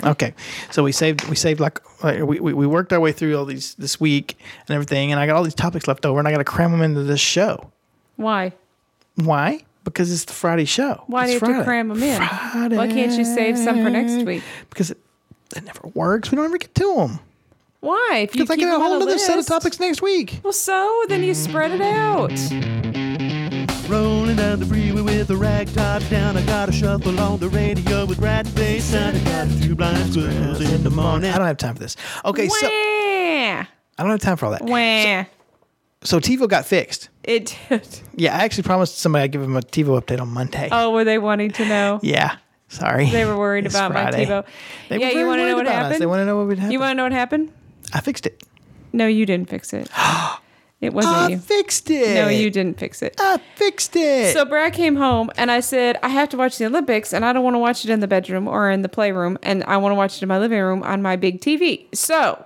Okay, so we saved we worked our way through all these this week and everything, and I got all these topics left over, and I got to cram them into this show. Why? Why? Because it's the Friday show. Why do you have to cram them in? Friday. Why can't you save some for next week? Because it never works. We don't ever get to them. Why? If you Because I keep get a them on whole other set of list- topics next week. Well, so then you spread it out. Rolling down the freeway with the rag top down. I got to shuffle on the radio with rat face sound. I got a few blind squirrels in the morning. I don't have time for this. Okay, so Wah. I don't have time for all that. Wah. So TiVo got fixed. It did. Yeah, I actually promised somebody I'd give them a TiVo update on Monday. Oh, were they wanting to know? Yeah, sorry. They were worried It's about Friday. my TiVo. They were Yeah, very you want to know worried what about us. happened? They want to know what would happen. You want to know what happened? I fixed it. No, you didn't fix it. It wasn't I you. fixed it. No, you didn't fix it. I fixed it. So Brad came home and I said, I have to watch the Olympics and I don't want to watch it in the bedroom or in the playroom and I want to watch it in my living room on my big TV. So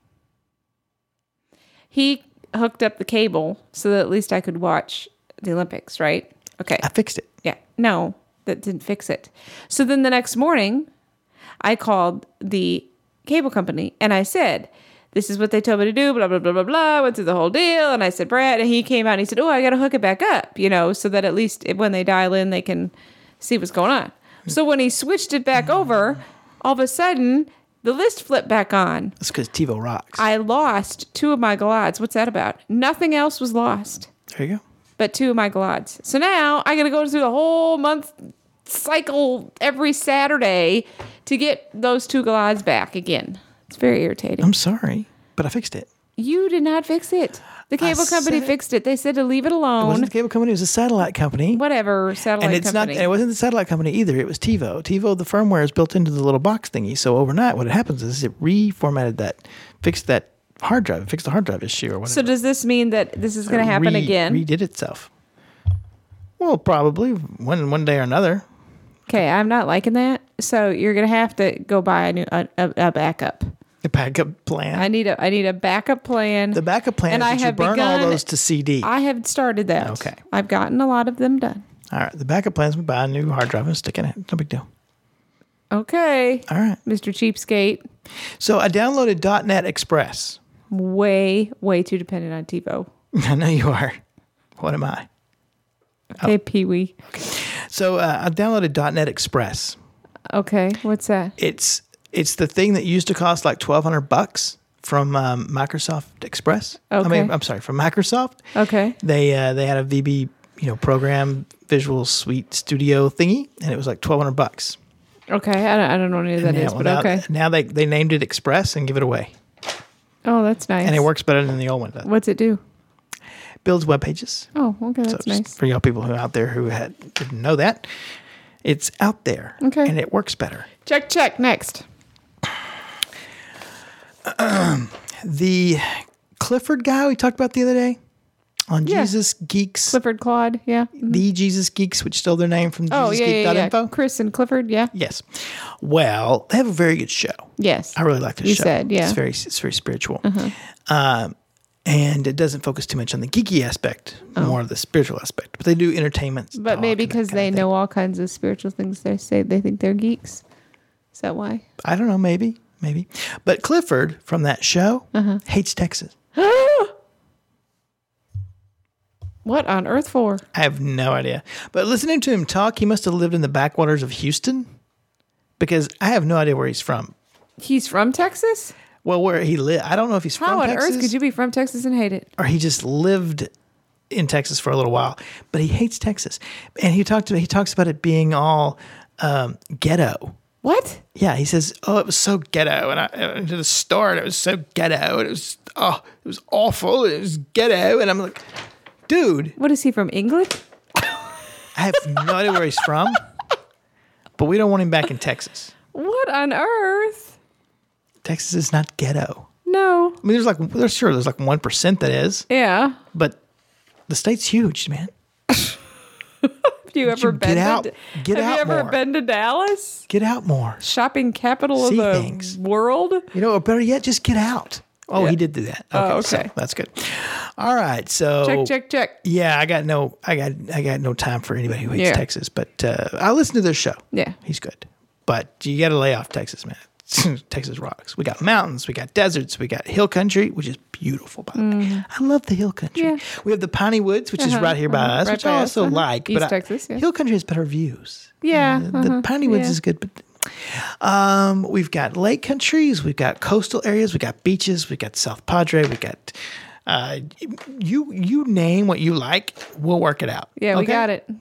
he hooked up the cable so that at least I could watch the Olympics, right? Okay. I fixed it. Yeah. No, that didn't fix it. So then the next morning, I called the cable company and I said, this is what they told me to do, blah, blah, blah, blah, blah. Went through the whole deal. And I said, Brad, and he came out and he said, oh, I got to hook it back up, so that at least when they dial in, they can see what's going on. So when he switched it back over, all of a sudden, the list flipped back on. That's because TiVo rocks. I lost 2 of my Galads. What's that about? Nothing else was lost There you go. but 2 of my Galads. So now I got to go through the whole month cycle every Saturday to get those 2 Galads back again. It's very irritating. I'm sorry, but I fixed it. You did not fix it. The cable company said- fixed it. They said to leave it It wasn't alone. the cable company. It was a satellite company. Whatever, satellite And it's company. not. And it wasn't the satellite company either. It was TiVo. TiVo, the firmware is built into the little box thingy. So overnight, what happens is it reformatted that, fixed that hard drive, fixed the hard drive issue or whatever. So does this mean that this is going to happen again? Redid itself. Well, probably one day or another. Okay, I'm not liking that. So you're going to have to go buy a backup. A backup plan. I need a backup plan. The backup plan And is I that you have burn all begun- those to CD. I have started that. Okay. I've gotten a lot of them done. All right. The backup plan is we buy a new hard drive and stick in it. No big deal. Okay. All right. Mr. Cheapskate. So I downloaded .NET Express. Way too dependent on TiVo. I know you are. What am I? Okay, Pee-wee. So I downloaded .NET Express. Okay, what's that? It's the thing that used to cost like $1,200 from Microsoft Express. Okay. I'm sorry, from Microsoft. Okay. They had a VB program Visual Suite Studio thingy, and it was like $1,200. Okay, I don't know what any of that is, but okay. Now they named it Express and give it away, Oh, that's nice. and it works better than the old one does. What's it do? Builds web pages. Oh, okay, So that's just nice. for y'all people who out there who didn't know that, it's out there. Okay. And it works better. Check. Next. The Clifford guy we talked about the other day on Yeah. Jesus Geeks, Clifford Claude, yeah. the Jesus Geeks, which stole their name from Oh, yeah. JesusGeek.info. Chris and Clifford, yeah. Yes. Well, they have a very good show. Yes. I really like this You show. said, yeah. It's very spiritual. And it doesn't focus too much on the geeky aspect, more of the spiritual aspect. But they do entertainment. But talk maybe and that because kind they of thing. know all kinds of spiritual things, they think they're geeks. Is that why? I don't know, maybe. But Clifford from that show hates Texas. What on earth for? I have no idea. But listening to him talk, he must have lived in the backwaters of Houston because I have no idea where he's from. He's from Texas? Well, where he lived. I don't know if he's How from on Texas earth could you be from Texas and hate it? or he just lived in Texas for a little while. But he hates Texas. And he talks about it being all ghetto. What? Yeah, he says, "Oh, it was so ghetto." And I went to the store, and it was so ghetto, and it was awful. It was ghetto, and I'm like, dude, What is he from England? I have no idea where he's from, but we don't want him back in Texas. What on earth? Texas is not ghetto. No. I mean, there's like 1% that is, Yeah. but the state's huge, man. Have you ever been get out- to get Have out you ever more. been to Dallas? Get out more. Shopping capital See of the things. world? Or better yet, just get out. Oh, Yeah. he did do that. Oh, so okay. that's good. All right, so Check. Yeah, I got no time for anybody who hates Yeah. Texas, but I listen to their show. Yeah. He's good, but you got to lay off Texas, man. Texas rocks. We got mountains. We got deserts. We got hill country, which is beautiful, by the way. I love the hill country. Yeah. We have the Piney Woods, which is right here by us, right which by I us, also like. East but Texas, yeah. Hill country has better views. Yeah, The Piney Woods yeah. is good, but we've got lake countries, we've got coastal areas, we've got beaches, we've got South Padre, we've got you name what you like, we'll work it out. Yeah, we Okay? got it.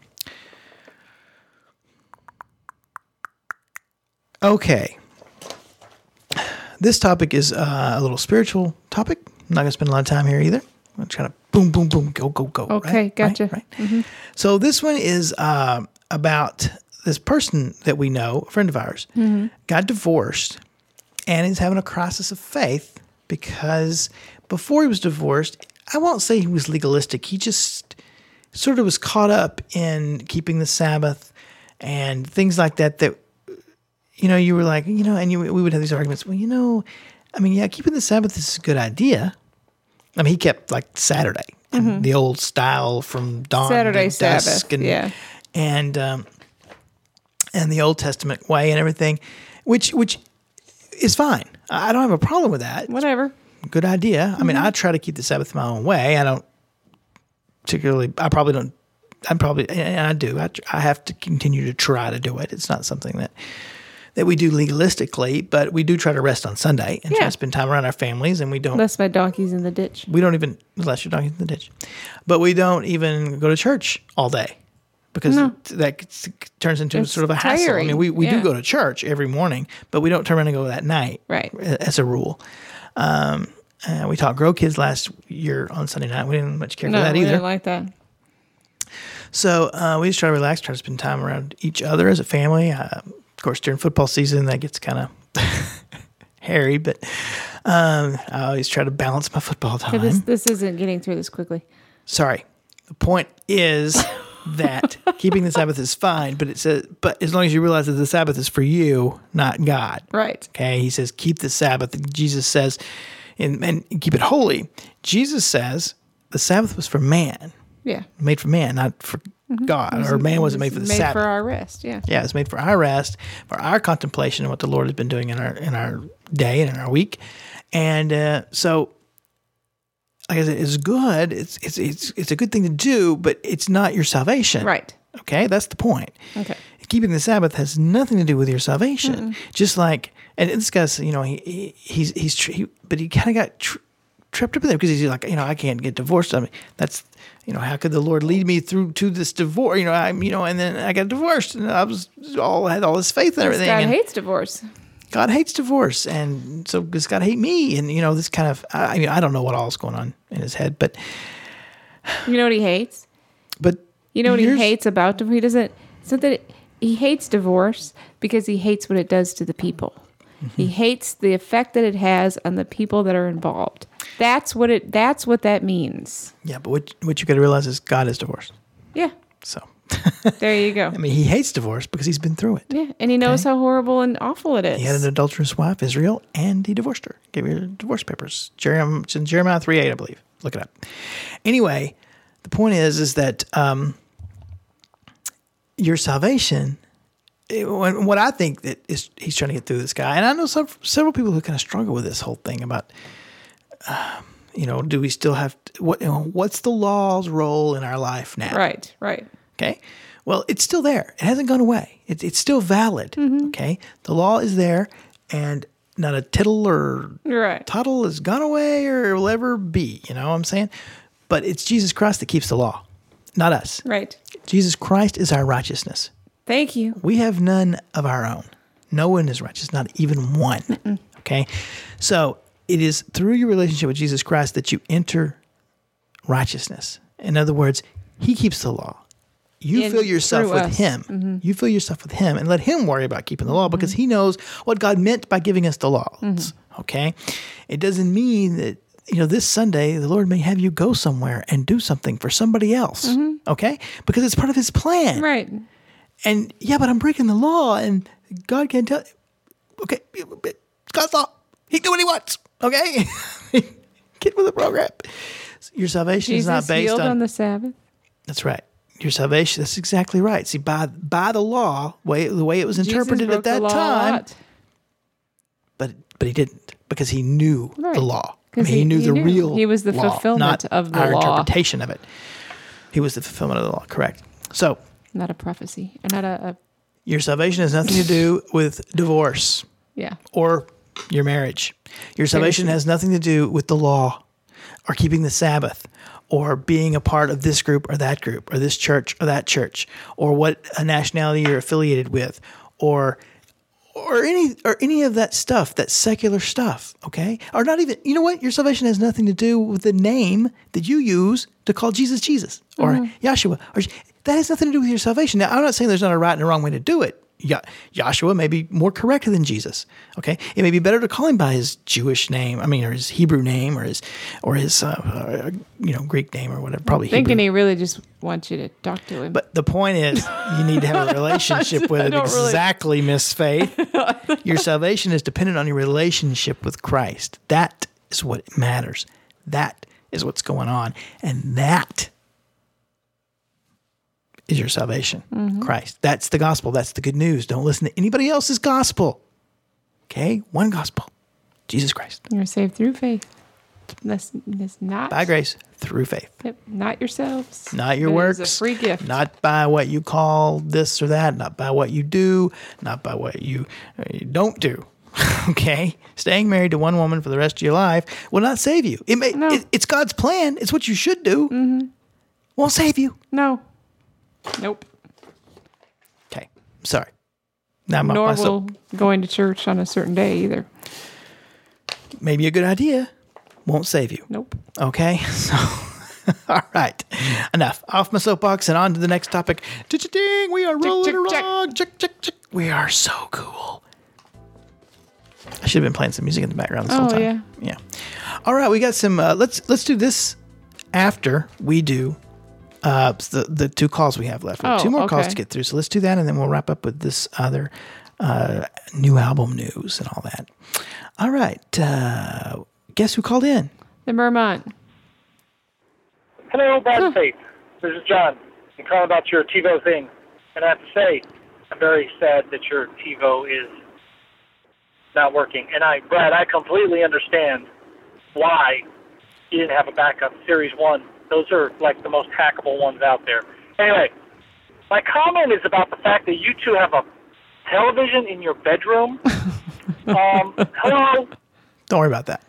Okay. This topic is a little spiritual topic. I'm not going to spend a lot of time here either. I'm going to try to boom, boom, boom, go, go, go. Okay, right? gotcha. Right. So this one is about this person that we know, a friend of ours, got divorced and is having a crisis of faith because before he was divorced, I won't say he was legalistic. He just sort of was caught up in keeping the Sabbath and things like that, you were like, and we would have these arguments. Well, keeping the Sabbath is a good idea. I mean, he kept like Saturday, the old style from dawn Saturday to dusk, Sabbath, yeah. and the Old Testament way and everything, which is fine. I don't have a problem with that. Whatever. Good idea. I mean, I try to keep the Sabbath my own way. I don't particularly. I probably don't. And I do. I have to continue to try to do it. It's not something that we do legalistically, but we do try to rest on Sunday and try to spend time around our families, and we don't. Unless my donkey's in the ditch. We don't even, unless your donkey's in the ditch, but we don't even go to church all day because that turns into It's sort of a hassle. I tiring. mean, we Yeah. do go to church every morning, but we don't turn around and go that night, Right. as a rule. We taught Grow Kids last year on Sunday night. We didn't much care for that we either. didn't like that. So we just try to relax, try to spend time around each other as a family. Of course, during football season, that gets kind of hairy, but I always try to balance my football time. Okay, this isn't getting through this quickly. Sorry. The point is that keeping the Sabbath is fine, but but as long as you realize that the Sabbath is for you, not God. Right. Okay. He says, keep the Sabbath. Jesus says, and keep it holy. Jesus says the Sabbath was for man, Yeah. made for man, not for God, or man wasn't made for the made Sabbath. for our rest. Yeah. Yeah, it's made for our rest, for our contemplation of what the Lord has been doing in our day and in our week, and so, like I said, it's good. It's a good thing to do, but it's not your salvation. Right. Okay, that's the point. Okay. Keeping the Sabbath has nothing to do with your salvation. Just like, and this guy's, but he kind of got tripped up in there because he's like, I can't get divorced. I mean, that's. How could the Lord lead me through to this divorce? And then I got divorced, and I had all this faith and everything. God and hates divorce. God hates divorce, and so does God hate me? And this kind of, I don't know what all is going on in his head, but You know what he hates? but You know what he hates about divorce? He doesn't. It's not that he hates divorce because he hates what it does to the people. He hates the effect that it has on the people that are involved. That's what that means. Yeah, but what you got to realize is God is divorced. Yeah. So There you go. I mean, he hates divorce because he's been through it. Yeah, and he knows how horrible and awful it is. He had an adulterous wife, Israel, and he divorced her. Gave her divorce papers. It's in Jeremiah 3:8, I believe. Look it up. Anyway, the point is that your salvation. What I think that he's trying to get through this guy, and I know several people who kind of struggle with this whole thing about, do we still have what's the law's role in our life now? Right. Okay. Well, it's still there. It hasn't gone away. It's still valid. Okay. The law is there, and not a tittle or Right. tuttle has gone away or will ever be. You know what I'm saying? But it's Jesus Christ that keeps the law, not us. Right. Jesus Christ is our righteousness. Thank you. We have none of our own. No one is righteous, not even one. Okay? So it is through your relationship with Jesus Christ that you enter righteousness. In other words, he keeps the law. You fill yourself through with us. him. You fill yourself with him and let him worry about keeping the law because he knows what God meant by giving us the law. Okay? It doesn't mean that, this Sunday, the Lord may have you go somewhere and do something for somebody else. Okay? Because it's part of his plan. Right. And but I'm breaking the law, and God can't tell. Okay, God's law. He can do what he wants. Okay, get with the program. Your salvation is not based healed on the Sabbath. That's right. Your salvation. That's exactly right. See, by the law, the way it was interpreted Jesus at that broke the law a time. lot. but he didn't because he knew Right. the law. 'Cause he knew the knew. real He was the law, fulfillment not of the our law. interpretation of it. He was the fulfillment of the law, correct. So Not a prophecy. Not a your salvation has nothing to do with divorce yeah. or your marriage. Your salvation Seriously. has nothing to do with the law or keeping the Sabbath or being a part of this group or that group or this church or that church or what a nationality you're affiliated with or any of that stuff, that secular stuff, okay? Or not even, you know what? Your salvation has nothing to do with the name that you use to call Jesus Jesus or Yahshua. Or, that has nothing to do with your salvation. Now, I'm not saying there's not a right and a wrong way to do it. Yahshua may be more correct than Jesus, okay? It may be better to call him by his Jewish name, or his Hebrew name, or his Greek name or whatever, probably Thinking Hebrew. he really just wants you to talk to him. But the point is, you need to have a relationship with it. don't really- Exactly, Miss Faith. Your salvation is dependent on your relationship with Christ. That is what matters. That is what's going on. And that is your salvation, Christ. That's the gospel. That's the good news. Don't listen to anybody else's gospel. Okay? One gospel, Jesus Christ. You're saved through faith. That's not By grace, through faith. Yep, not yourselves. Not your It works. is a free gift. Not by what you call this or that. Not by what you do. Not by what you don't do. Okay? Staying married to one woman for the rest of your life will not save you. It's God's plan. It's what you should do. Won't save you. No. Nope. Okay. Sorry. Now I'm Nor off my will going to church on a certain day either. Maybe a good idea. Won't save you. Nope. Okay? So, all right. Enough. Off my soapbox and on to the next topic. Ding, we are rolling along. Check. We are so cool. I should have been playing some music in the background this whole time. Yeah. All right, we got some. Let's do this after we do the two calls we have left. We have two more calls to get through, so let's do that, and then we'll wrap up with this other new album news and all that. All right. Guess who called in? The Vermont. Hello, Bad Faith. This is John. I'm calling about your TiVo thing. And I have to say, I'm very sad that your TiVo is not working. And Brad, I completely understand why you didn't have a backup. Series 1, those are like the most hackable ones out there. Anyway, my comment is about the fact that you two have a television in your bedroom. Hello? Don't worry about that.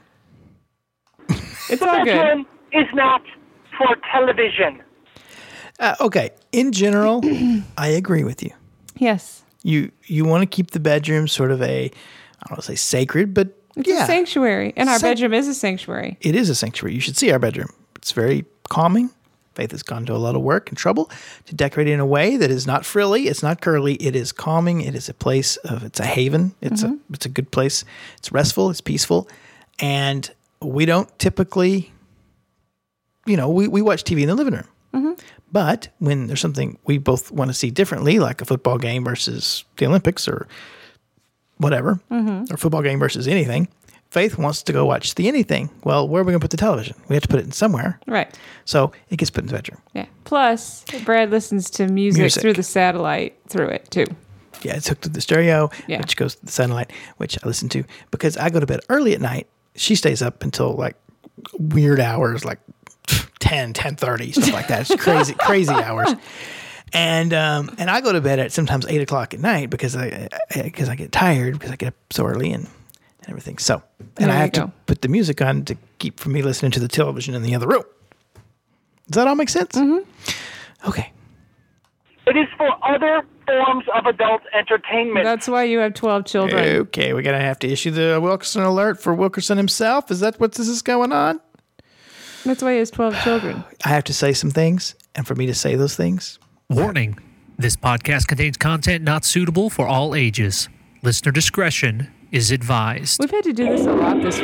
It's The all good. bedroom is not for television. Okay. In general, I agree with you. Yes. You want to keep the bedroom sort of I don't want to say sacred, but It's a sanctuary. And our San- bedroom is a sanctuary. it is a sanctuary. You should see our bedroom. It's very calming. Faith has gone to a lot of work and trouble to decorate it in a way that is not frilly. It's not curly. It is calming. It is a place it's a haven. It's a good place. It's restful. It's peaceful. And we don't typically, we watch TV in the living room. But when there's something we both want to see differently, like a football game versus the Olympics or whatever, or football game versus anything, Faith wants to go watch the anything. Well, where are we going to put the television? We have to put it in somewhere. Right. So it gets put in the bedroom. Yeah. Plus, Brad listens to music through the satellite through it, too. Yeah, it's hooked to the stereo, Yeah. which goes to the satellite, which I listen to because I go to bed early at night. She stays up until like weird hours, like 10:30, stuff like that. It's crazy hours. And I go to bed at sometimes 8 o'clock at night because I get tired because I get up so early and everything. So, and There I you have go. to put the music on to keep from me listening to the television in the other room. Does that all make sense? Okay. It is for other forms of adult entertainment. That's why you have 12 children. Okay, we're going to have to issue the Wilkerson alert for Wilkerson himself. Is that what this is going on? That's why he has 12 children. I have to say some things, and for me to say those things, Warning. This podcast contains content not suitable for all ages. Listener discretion is advised. We've had to do this a lot this week.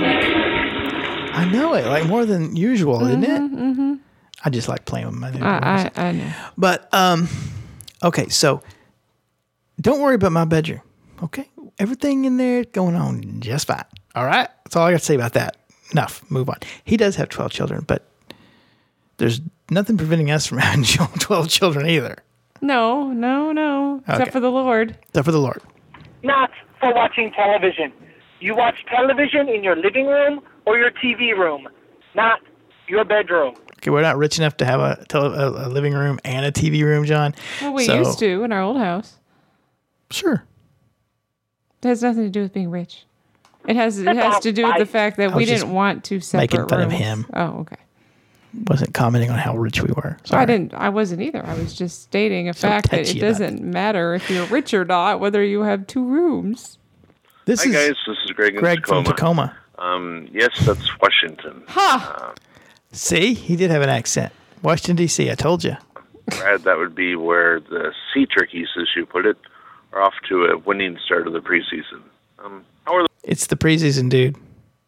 I know it, like more than usual, isn't it? I just like playing with my new words. I know. But, okay, so don't worry about my bedroom, okay? Everything in there is going on just fine, all right? That's all I got to say about that. Enough, move on. He does have 12 children, but there's nothing preventing us from having 12 children either. No. Okay. Except for the Lord. Except for the Lord. Not for watching television. You watch television in your living room or your TV room, not your bedroom. Okay, we're not rich enough to have a living room and a TV room, John. Well, we So- used to in our old house. Sure. It has nothing to do with being rich. It has to do with the fact that we was just didn't want to separate making fun of rooms. him. Oh, okay. Wasn't commenting on how rich we were. Sorry. I wasn't either. I was just stating a fact that touchy it about doesn't matter if you're rich or not, whether you have 2 rooms. This Hi is guys, this is Greg in Greg from Tacoma. Tacoma. Yes, that's Washington. Ha! See, he did have an accent. Washington, D.C., I told you. Brad, that would be where the sea turkeys, as you put it, are off to a winning start of the preseason. How are It's the preseason, dude.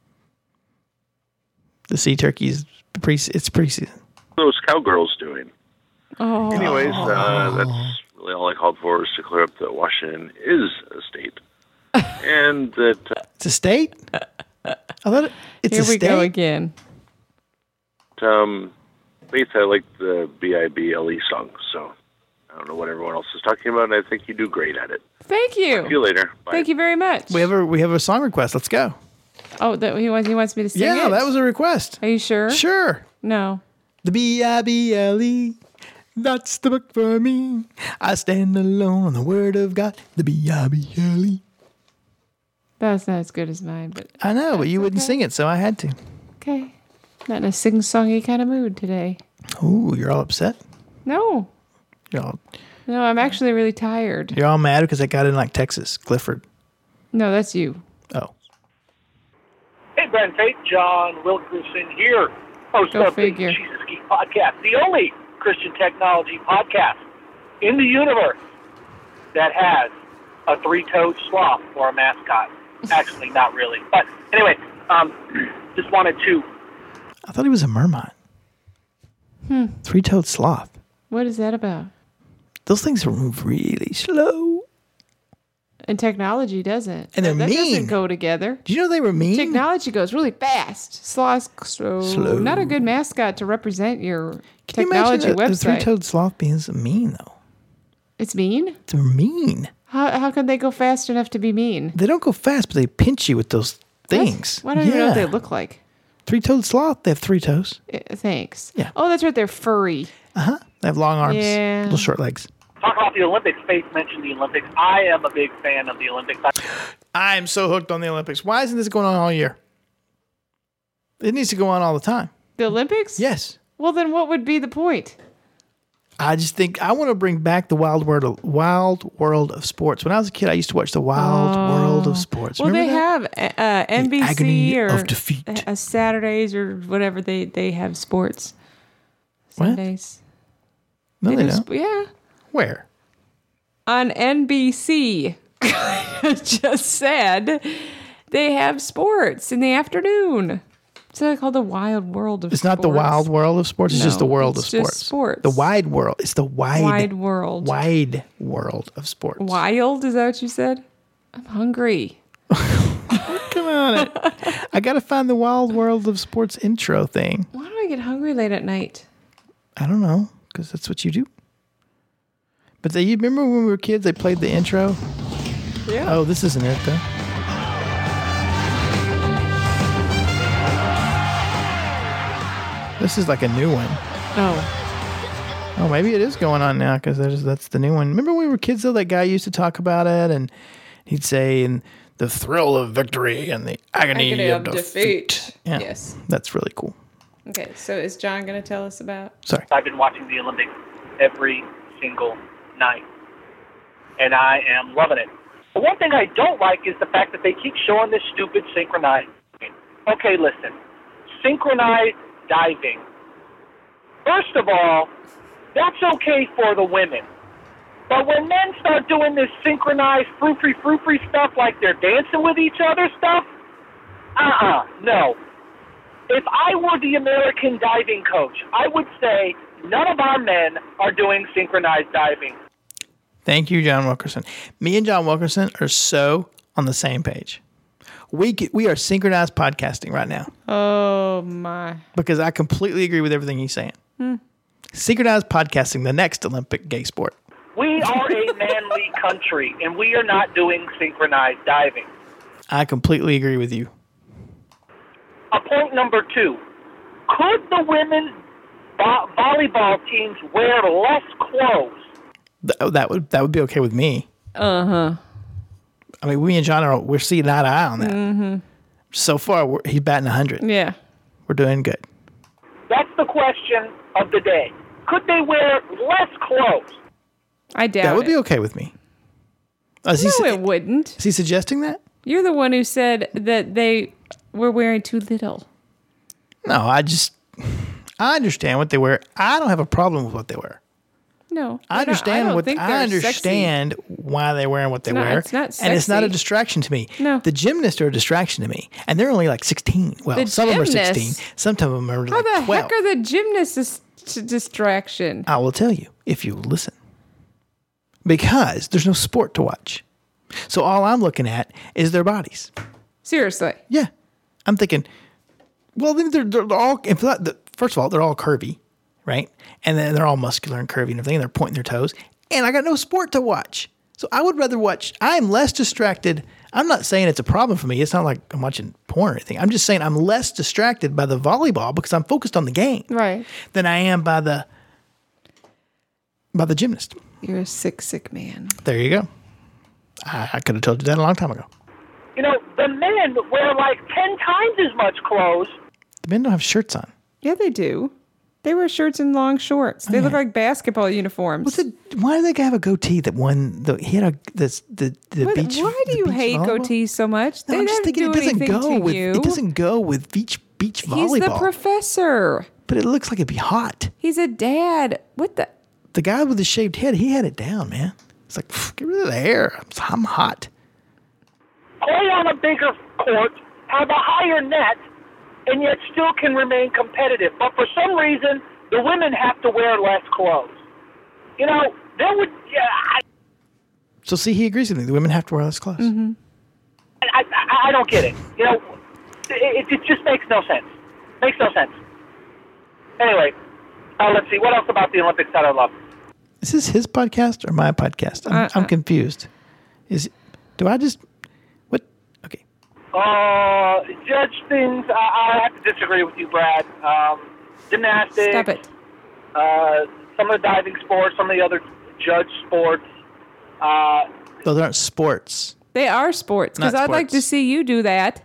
The sea turkeys, it's preseason. those cowgirls doing? Oh. Anyways, that's really all I called for, was to clear up that Washington is a state. And that It's a state? I thought it's Here a we state. go again. Faith, I like the BIBLE song, so I don't know what everyone else is talking about, and I think you do great at it. Thank See you you. later. Bye. Thank you very much. We have a song request. Let's go. Oh, he wants me to sing it? Yeah, that was a request. Are you sure? Sure. No. The BIBLE, that's the book for me. I stand alone on the word of God. The BIBLE. That's not as good as mine, but I know, but you wouldn't okay. sing it, so I had to. okay. Not in a sing-songy kind of mood today. Ooh, you're all upset? No. You're I'm actually really tired. all mad because I got in like Texas, Clifford. No, that's you. Oh. Hey, Brad and Faith, John Wilkerson here, host Go of the figure. Jesus Geek Podcast, the only Christian technology podcast in the universe that has a 3-toed sloth for a mascot. Actually, not really. But anyway, just wanted to... I thought he was a merman. 3-toed sloth. What is that about? Those things move really slow. And technology doesn't. And they're that mean. doesn't go together. Do you know they were mean? Technology goes really fast. Sloth, Slow. Not a good mascot to represent your Can you technology imagine the website. 3-toed sloth being so mean, though? It's mean? It's mean. How can they go fast enough to be mean? They don't go fast, but they pinch you with those things. What? I don't even know what they look like. 3-toed sloth, they have 3 toes. Thanks. Yeah. Oh, that's right. They're furry. Uh-huh. They have long arms, Yeah. little short legs. Talk about the Olympics. Faith mentioned the Olympics. I am a big fan of the Olympics. I'm so hooked on the Olympics. Why isn't this going on all year? It needs to go on all the time. The Olympics? Yes. Well, then what would be the point? I just think I want to bring back the wild world of sports. When I was a kid, I used to watch the Wild World of Sports. Well, Remember they that? have NBC agony or of defeat. Saturdays or whatever they have sports. What? Sundays. No, they do don't. yeah. Where? On NBC. I just said they have sports in the afternoon. It's not called the Wild World of It's Sports. not the wild world of sports. It's just the No, world it's of just sports. sports. The wide world. It's the Wide world. wide world of sports. Wild, is that what you said? I'm hungry. Come on. I got to find the wild world of sports intro thing. Why do I get hungry late at night? I don't know, because that's what you do. But you remember when we were kids, they played the intro? Yeah. Oh, this isn't it, though. This is like a new one. Oh. Oh, maybe it is going on now because that's the new one. Remember when we were kids, though, that guy used to talk about it and he'd say, and the thrill of victory and the agony of defeat. Yeah, Yes. that's really cool. Okay, so is John going to tell us about? Sorry. I've been watching the Olympics every single night, and I am loving it. But one thing I don't like is the fact that they keep showing this stupid synchronized diving. Okay, listen. Synchronized diving. First of all, that's okay for the women. But when men start doing this synchronized frou-free stuff like they're dancing with each other stuff, no. If I were the American diving coach, I would say none of our men are doing synchronized diving. Thank you, John Wilkerson. Me and John Wilkerson are so on the same page. We are synchronized podcasting right now Oh, my. because I completely agree with everything he's saying. Synchronized podcasting, the next Olympic gay sport. We are a manly country, and we are not doing synchronized diving. I completely agree with you. Point number 2. Could the women's volleyball teams wear less clothes? That would be okay with me. Uh-huh. I mean, me and John we're seeing eye to eye on that. Mm-hmm. So far, he's batting 100. Yeah. We're doing good. That's the question of the day. Could they wear less clothes? I doubt That would it. be okay with me. No, it wouldn't. Is he suggesting that? You're the one who said that they were wearing too little. No, I understand what they wear. I don't have a problem with what they wear. No. I understand I understand why they're wearing what they wear. It's not and it's not a sexy. distraction to me. No. The gymnasts are a distraction to me. And they're only like 16. Well, The some of them are gymnasts? 16. Some of them are How like the 12. heck are the gymnasts a distraction? I will tell you if you listen. Because there's no sport to watch. So all I'm looking at is their bodies. Seriously. Yeah. I'm thinking, well, then they're all, first of all, they're all curvy, right? And then they're all muscular and curvy and everything. And they're pointing their toes. And I got no sport to watch. So I would rather watch, I'm less distracted. I'm not saying it's a problem for me. It's not like I'm watching porn or anything. I'm just saying I'm less distracted by the volleyball because I'm focused on the game. Right. Than I am by the gymnast. You're a sick man. There you go. I could have told you that a long time ago. You know, the men wear like 10 times as much clothes. The men don't have shirts on. Yeah, they do. They wear shirts and long shorts. They look like basketball uniforms. Why do they have a goatee that won? He had the beach. Why do you hate volleyball? goatees so much? No, They I'm just didn't thinking do it doesn't anything go to with you. it doesn't go with beach volleyball. He's the professor. But it looks like it'd be hot. He's a dad. What the? The guy with the shaved head, he had it down, man. It's like, get rid of the hair. I'm hot. Play on a bigger court, have a higher net, and yet still can remain competitive. But for some reason, the women have to wear less clothes. You know, there would. So see, he agrees with me. The women have to wear less clothes. Mm-hmm. I don't get it. You know, it just makes no sense. Makes no sense. Anyway, let's see. What else about the Olympics that I love? Is this his podcast or my podcast? I'm confused. Do I just what? Okay. Judge things. I have to disagree with you, Brad. Gymnastics. Stop it. Some of the diving sports, some of the other judge sports. Those aren't sports. They are sports because Not I'd like to sports. see you do that.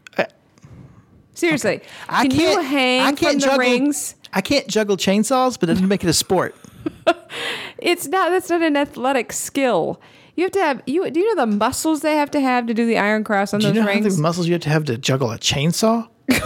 Seriously, I can you can't- hang I can't from the juggle- rings? I can't juggle chainsaws, but it doesn't make it a sport. It's not. That's not an athletic skill. You have to have. Do you know the muscles they have to do the iron cross on Do you those know how rings? many muscles you have to juggle a chainsaw?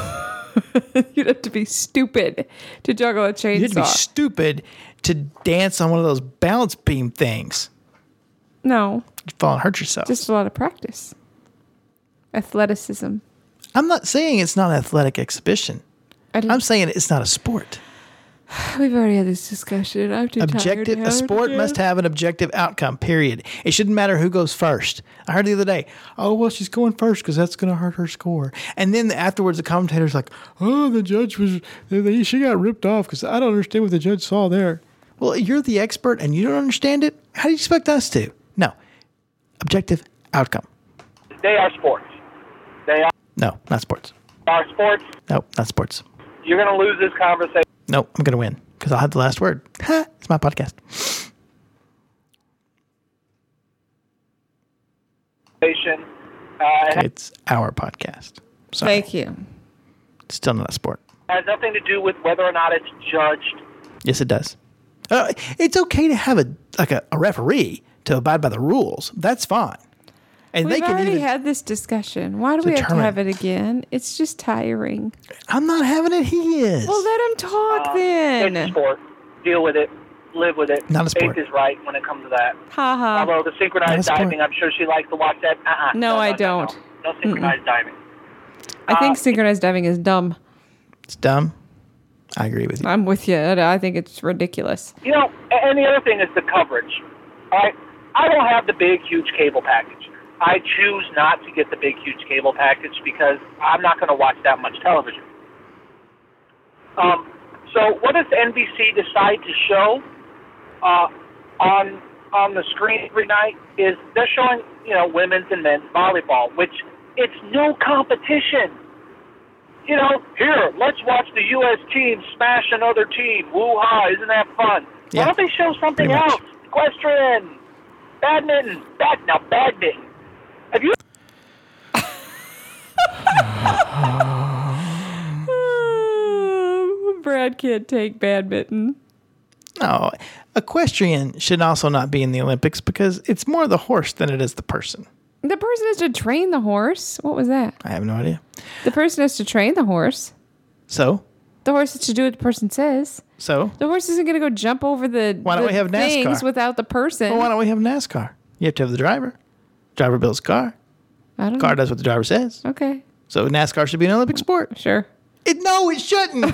You'd have to be stupid to juggle a chainsaw. You have to be stupid to dance on one of those balance beam things. No, You'd fall and hurt yourself. just a lot of practice. Athleticism. I'm not saying it's not an athletic exhibition. I'm saying it's not a sport. We've already had this discussion. I'm too tired to Objective. have A it sport again. must have an objective outcome. Period. It shouldn't matter who goes first. I heard the other day. Oh well, she's going first because that's going to hurt her score. And then afterwards, the commentator's like, "Oh, the judge was. She got ripped off because I don't understand what the judge saw there." Well, you're the expert and you don't understand it. How do you expect us to? No. Objective outcome. They are sports. They No, not sports. are sports. Nope, not sports. You're going to lose this conversation. Nope, I'm going to win because I'll have the last word. Ha, it's my podcast. It's our podcast. Sorry. Thank you. It's still not a sport. Has nothing to do with whether or not it's judged. Yes, it does. It's okay to have a referee to abide by the rules. That's fine. And We've they can already even. had this discussion. Why do we have to Determine. have it again? It's just tiring. I'm not having it. He is. Well, let him talk then. It's a sport. Deal with it. Live with it. Not a sport. Faith is right when it comes to that. Ha ha. Although the Not a synchronized sport. diving, I'm sure she likes to watch that. No, I don't. No synchronized diving. I think synchronized diving is dumb. It's dumb. I agree with you. I'm with you. I think it's ridiculous. You know, and the other thing is the coverage. All right, I don't have the big, huge cable package. I choose not to get the big, huge cable package because I'm not going to watch that much television. So what does NBC decide to show on the screen every night is they're showing, women's and men's volleyball, which It's no competition. You know, here, let's watch the U.S. team smash another team. Woo-ha, isn't that fun? Yeah, Why don't they show something pretty much. else? Equestrian, badminton. Badminton. Have you... Brad can't take badminton. No, equestrian should also not be in the Olympics because it's more the horse than it is the person. The person has to train the horse. What was that? I have no idea. The person has to train the horse. So, The horse has to do what the person says. The horse isn't going to go jump over the, Why don't we have things NASCAR? without the person. Well, why don't we have NASCAR? You have to have the driver. Driver builds a car. I don't Car know. does what the driver says. Okay, So NASCAR should be an Olympic sport. sure. No, it shouldn't.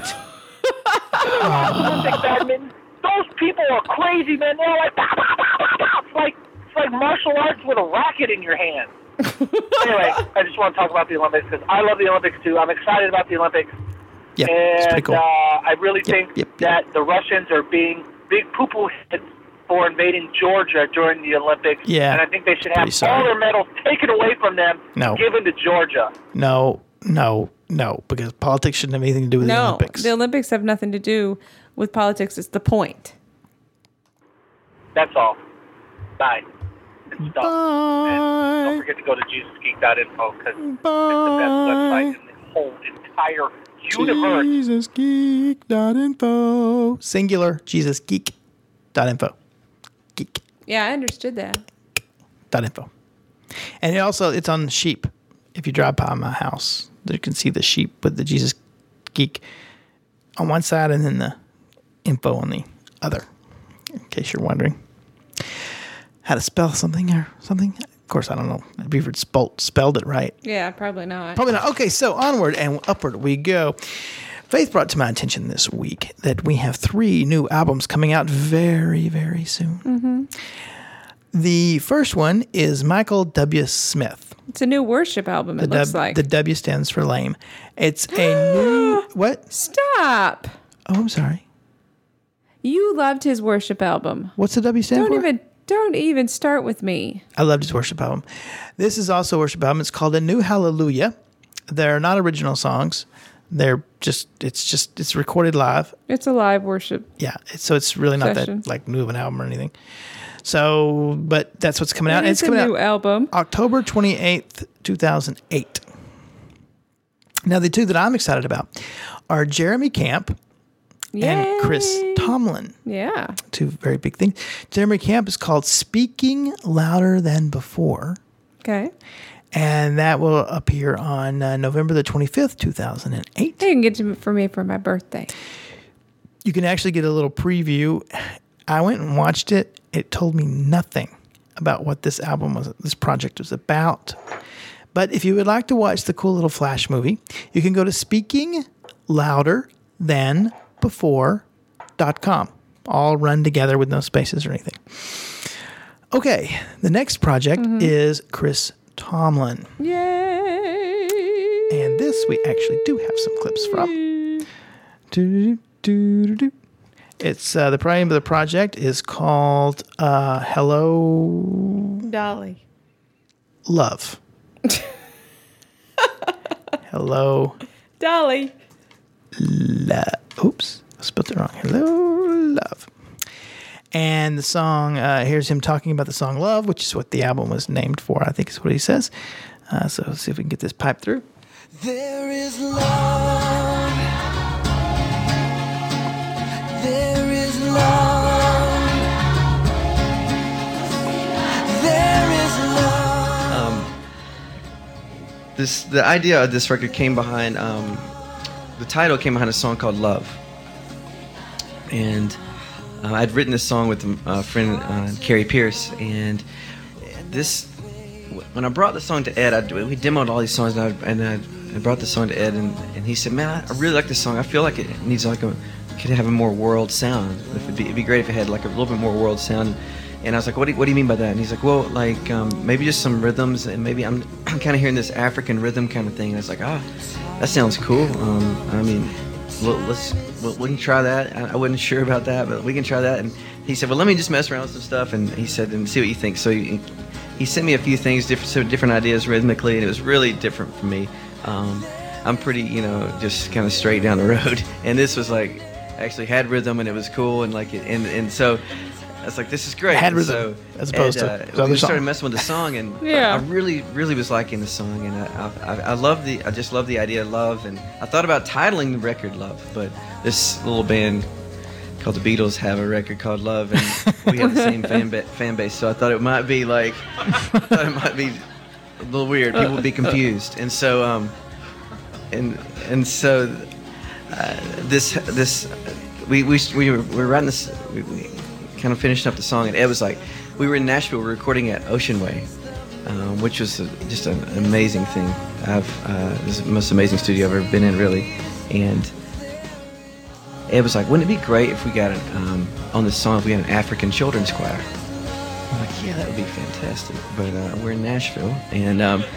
Olympic badminton. Those people are crazy, man. They're like, bah, bah, bah, bah, bah. It's like martial arts with a racket in your hand. Anyway, I just want to talk about the Olympics because I love the Olympics too. I'm excited about the Olympics. Yeah, And it's pretty cool. I really think yep. that the Russians are being big poo-poo heads for invading Georgia during the Olympics. Yeah, And I think they should pretty have sorry. all their medals taken away from them No. and given to Georgia. No, because politics shouldn't have anything to do with the No, Olympics. the Olympics have nothing to do with politics. It's the point. That's all. Bye. It's done. And Bye. don't forget to go to JesusGeek.info because it's the best website in the whole entire universe. JesusGeek.info. Singular, JesusGeek.info. Geek. Yeah, I understood that. .info. And it's on sheep. If you drive by my house, you can see the sheep with the Jesus Geek on one side and then the info on the other, in case you're wondering how to spell something or something. Of course, I don't know if Beaver spelled it right. Yeah, probably not. Probably not. Okay, so onward and upward we go. Faith brought to my attention this week that we have 3 new albums coming out very, very soon. Mm-hmm. The first one is Michael W. Smith. It's a new worship album, it looks like. The W stands for lame. It's a new... What? Stop. Oh, I'm sorry. You loved his worship album. What's the W stand for? Don't even start with me. I loved his worship album. This is also a worship album. It's called A New Hallelujah. They're not original songs. They're it's recorded live. It's a live worship. Yeah. So it's really not Session. that like new of an album or anything. So, but that's what's coming out. And It's it's coming a new out album. October 28th, 2008. Now, the 2 that I'm excited about are Jeremy Camp and Chris Yay. Tomlin. Yeah. 2 very big things. Jeremy Camp is called Speaking Louder Than Before. Okay. And that will appear on November the 25th, 2008. You can get it for me for my birthday. You can actually get a little preview. I went and watched it. It told me nothing about what this project was about. But if you would like to watch the cool little Flash movie, you can go to speakinglouderthanbefore.com. All run together with no spaces or anything. Okay, the next project is Chris Tomlin. Yay. And this we actually do have some clips from. Do-do-do-do-do. It's the name of the project is called Hello Dolly. Love. Hello Dolly. Love. Oops, I spelled it wrong. Hello Love. And the song, here's him talking about the song Love, which is what the album was named for, I think is what he says. So let's see if we can get this pipe through. There is love. There is love. There is love. The idea of this record came behind the title came behind a song called Love, and I'd written this song with a friend, Carrie Pierce, and when I brought the song to Ed, we demoed all these songs, and I brought the song to Ed, and he said, "Man, I really like this song. I feel like it needs could have a more world sound. It'd be great if it had like a little bit more world sound." And I was like, "What do you mean by that?" And he's like, "Well, like maybe just some rhythms, and maybe I'm kind of hearing this African rhythm kind of thing." And I was like, that sounds cool. I mean, we can try that. I wasn't sure about that, but we can try that." And he said, "Well, let me just mess around with some stuff." And he said, "And see what you think." So he he sent me a few things, different ideas rhythmically, and it was really different for me. I'm pretty, just kind of straight down the road, and this was like actually had rhythm, and it was cool, and like and so I was like, this is great. Had And rhythm, as opposed to we other started song. messing with the song, and Yeah. I really was liking the song, and I just love the idea of love, and I thought about titling the record Love, but this little band called the Beatles have a record called Love, and we have the same fan base, so I thought it might be a little weird. People would be confused, and so we were writing this. We kind of finishing up the song, and Ed was like, we were in Nashville recording at Ocean Way, which was just an amazing thing. This is the most amazing studio I've ever been in, really. And Ed was like, wouldn't it be great if we got on this song if we had an African children's choir? I'm like, yeah, that would be fantastic. But we're in Nashville, and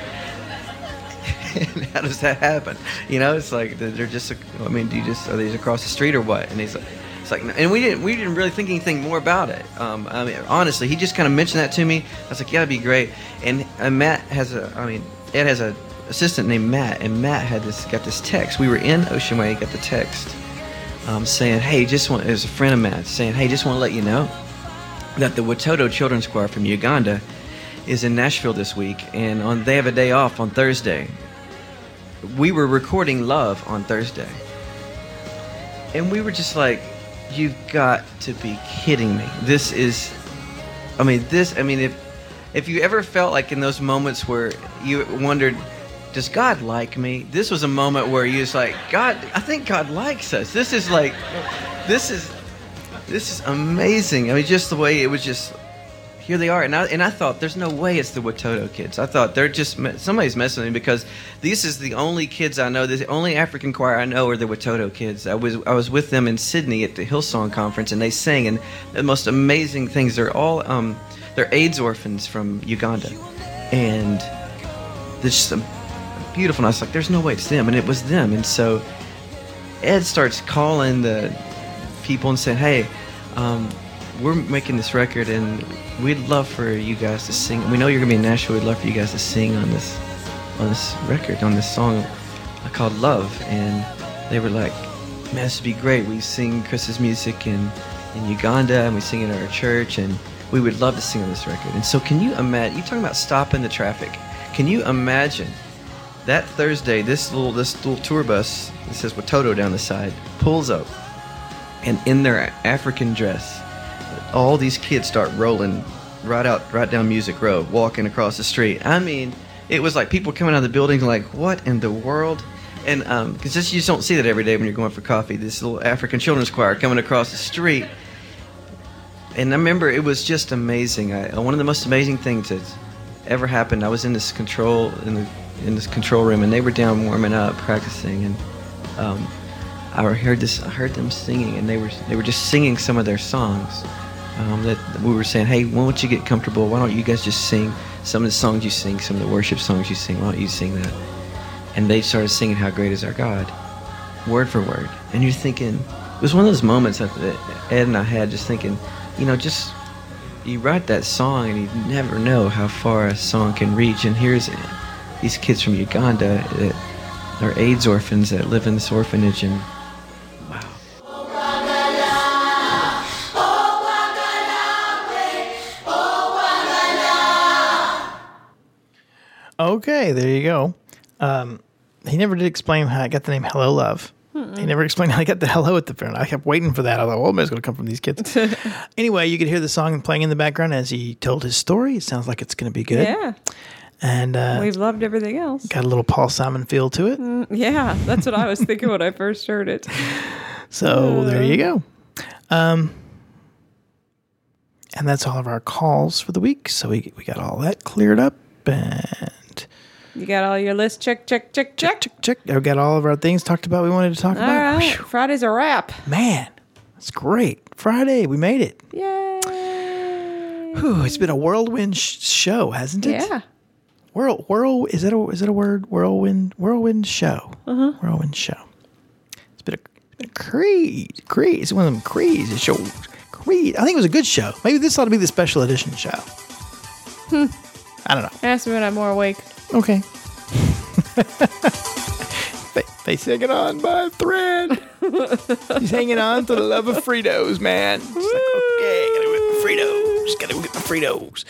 how does that happen? It's like they're just. Are they just across the street or what? And he's like, it's like, and we didn't really think anything more about it. Honestly, he just kind of mentioned that to me. I was like, yeah, that'd be great. And Ed has a assistant named Matt, and Matt got this text. We were in Ocean Way, got the text saying, hey, it was a friend of Matt saying, hey, just want to let you know that the Watoto Children's Choir from Uganda is in Nashville this week, and they have a day off on Thursday. We were recording Love on Thursday, and we were just like, you've got to be kidding me. If you ever felt like in those moments where you wondered, does God like me? This was a moment where you was like, God, I think God likes us. This is amazing. Just the way it was just, here they are. And I thought, there's no way it's the Watoto kids. I thought somebody's messing with me, because this is the only kids I know. The only African choir I know are the Watoto kids. I was with them in Sydney at the Hillsong conference, and they sang, and the most amazing things. They're all they're AIDS orphans from Uganda, and there's just beautiful. And I was like, there's no way it's them, and it was them. And so Ed starts calling the people and saying, hey, we're making this record, and we'd love for you guys to sing. We know you're gonna be in Nashville. We'd love for you guys to sing on this record, on this song called Love. And they were like, man, this would be great. We sing Chris's music in Uganda, and we sing it at our church, and we would love to sing on this record. And so can you imagine, you're talking about stopping the traffic. Can you imagine that Thursday, this little tour bus that says Watoto down the side pulls up, and in their African dress, all these kids start rolling right down Music Road, walking across the street. It was like people coming out of the building like, what in the world? And because you just don't see that every day when you're going for coffee. This little African children's choir coming across the street. And I remember it was just amazing. One of the most amazing things that's ever happened. I was in this control room, and they were down warming up, practicing, and I heard them singing, and they were just singing some of their songs. That we were saying, hey, why don't you get comfortable? Why don't you guys just sing some of the songs you sing, some of the worship songs you sing? Why don't you sing that? And they started singing How Great Is Our God, word for word. And you're thinking, it was one of those moments that Ed and I had, just thinking, just you write that song and you never know how far a song can reach. And here's these kids from Uganda that are AIDS orphans that live in this orphanage, and Okay, there you go. He never did explain how I got the name Hello Love. He never explained how I got the hello at the front. I kept waiting for that. I thought, well, maybe it's going to come from these kids. Anyway, you could hear the song playing in the background as he told his story. It sounds like it's going to be good. Yeah. And we've loved everything else. Got a little Paul Simon feel to it. Yeah, that's what I was thinking when I first heard it. So there you go. And that's all of our calls for the week. So we got all that cleared up, and you got all your list check. I got all of our things talked about we wanted to talk about. All right. Friday's a wrap. Man, that's great. Friday, we made it. Yay. Whew, it's been a whirlwind show, hasn't it? Yeah. Is it a word? Whirlwind show. Whirlwind show. It's been a crazy. It's one of them crazy shows. I think it was a good show. Maybe this ought to be the special edition show. I don't know. Ask me when I'm more awake. Okay. They hanging on by a thread. She's hanging on to the love of Fritos, man. She's like, okay, gotta go get my Fritos. Gotta go get my Fritos.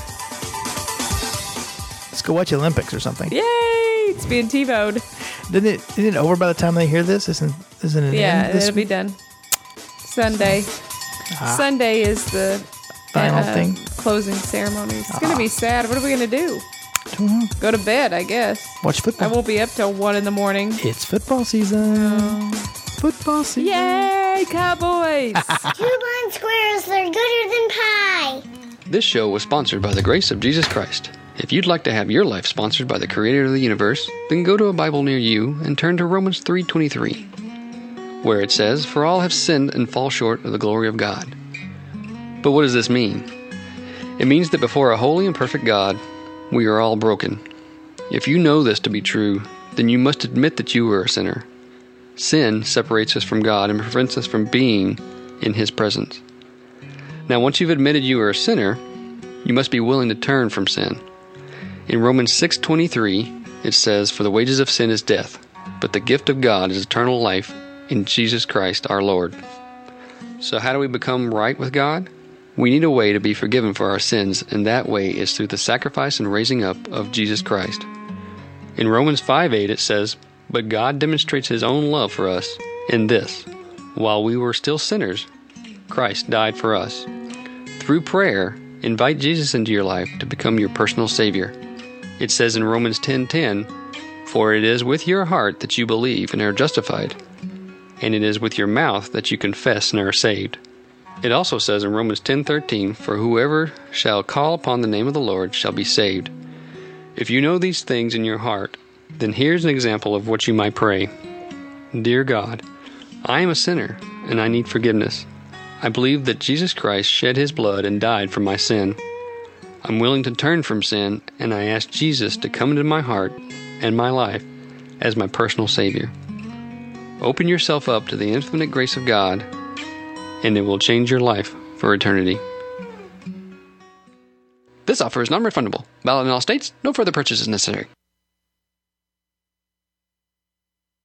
Let's go watch Olympics or something. Yay! It's being TiVo'd. Isn't it over by the time they hear this? Isn't it? Yeah, end this it'll be done. Sunday. Sunday is the final thing. Closing ceremony. It's gonna be sad. What are we gonna do? Don't know. Go to bed, I guess. Watch football. I won't be up till 1 a.m. It's football season. Football season. Yay, Cowboys! 2 blind squirrels, they're gooder than pie. This show was sponsored by the grace of Jesus Christ. If you'd like to have your life sponsored by the Creator of the universe, then go to a Bible near you and turn to Romans 3:23, where it says, "For all have sinned and fall short of the glory of God." But what does this mean? It means that before a holy and perfect God, we are all broken. If you know this to be true, then you must admit that you are a sinner. Sin separates us from God and prevents us from being in His presence. Now, once you've admitted you are a sinner, you must be willing to turn from sin. In Romans 6:23, it says, "For the wages of sin is death, but the gift of God is eternal life in Jesus Christ our Lord." So how do we become right with God? We need a way to be forgiven for our sins, and that way is through the sacrifice and raising up of Jesus Christ. In Romans 5:8 it says, "But God demonstrates His own love for us in this: while we were still sinners, Christ died for us." Through prayer, invite Jesus into your life to become your personal Savior. It says in Romans 10:10, "For it is with your heart that you believe and are justified, and it is with your mouth that you confess and are saved." It also says in Romans 10:13, "For whoever shall call upon the name of the Lord shall be saved." If you know these things in your heart, then here's an example of what you might pray. Dear God, I am a sinner and I need forgiveness. I believe that Jesus Christ shed His blood and died for my sin. I'm willing to turn from sin, and I ask Jesus to come into my heart and my life as my personal Savior. Open yourself up to the infinite grace of God, and it will change your life for eternity. This offer is non-refundable. Valid in all states. No further purchase is necessary.